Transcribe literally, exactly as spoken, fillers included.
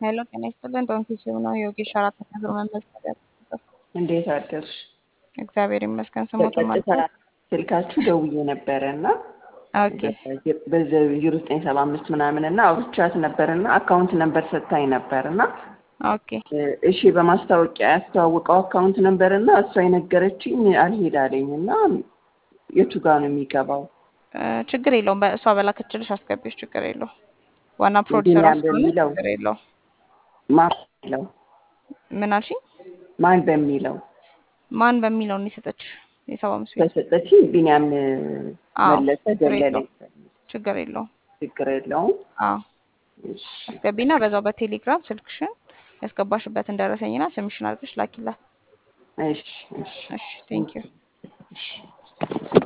ሄሎ ጤና ይስጥልን። ዶንኪ ሲሆን ነው የወጌሻ አራት ነገር መመዝገቢያ ተሰጠ። እንዴት አደርሽ? እግዚአብሔር ይመስገን። ስሞትም በቀጥታ አልኩት። ስልካችሁ ደውዬ ነበረና ኦኬ በዜሮ ዘጠኝ ሰባ አምስት ምናምን እና አውርቻት ነበርና አካውንት ነበር ሰጥታኝ ነበርና ኦኬ እሺ በማስታወቂያ ያስተዋወቀው አካውንት ነበርና እሷ የነገረችኝ አልሄድ አለኝና የቱ ጋር ነው የሚገባው? ችግር የለውም። በእሷ በላከችልሽ አስገቢዎች ችግር የለውም። ዋና ፕሮዲሰሯ ቢኒያም ስለሆነ በሚለው ችግር የለውም። ማን በሚለው ምን አልሽኝ? ማን በሚለው ማን በሚለው ነው የሰጠችሽ? የሰባ አምስት ቤት ተሰጠችኝ። ቢኒያም አዎ መለሰ ችግር ደለለ የለውም። ችግር የለውም። ችግር የለውም። አዎ እሺ አስገቢና በዛው በቴሌግራም ስልክሽን ያስገባሽበትን ደረሰኝና ስምሽን አድርገሽ ላኪላት። እሺ እሺ እሺ ቴንክ ዩ። እሺ